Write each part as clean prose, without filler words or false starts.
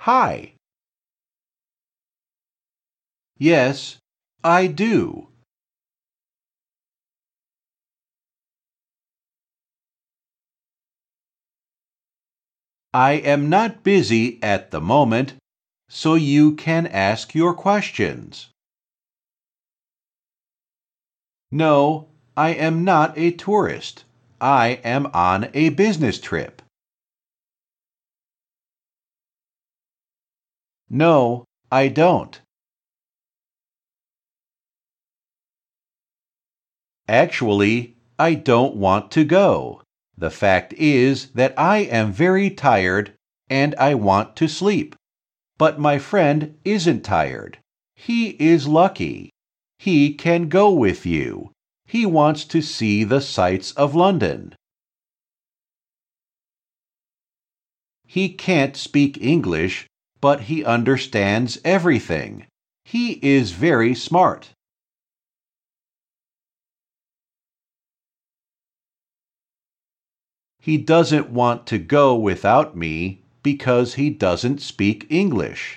Hi. Yes, I do. I am not busy at the moment, so you can ask your questions. No, I am not a tourist. I am on a business trip. No, I don't. Actually, I don't want to go. The fact is that I am very tired and I want to sleep. But my friend isn't tired. He is lucky. He can go with you. He wants to see the sights of London. He can't speak English, but he understands everything. He is very smart. He doesn't want to go without me because he doesn't speak English.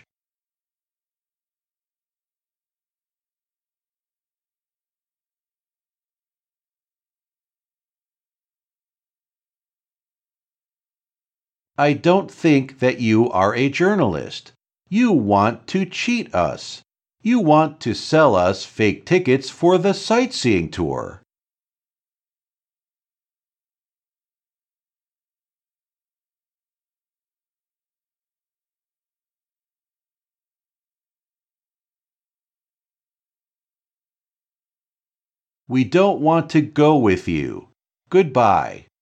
I don't think that you are a journalist. You want to cheat us. You want to sell us fake tickets for the sightseeing tour. We don't want to go with you. Goodbye.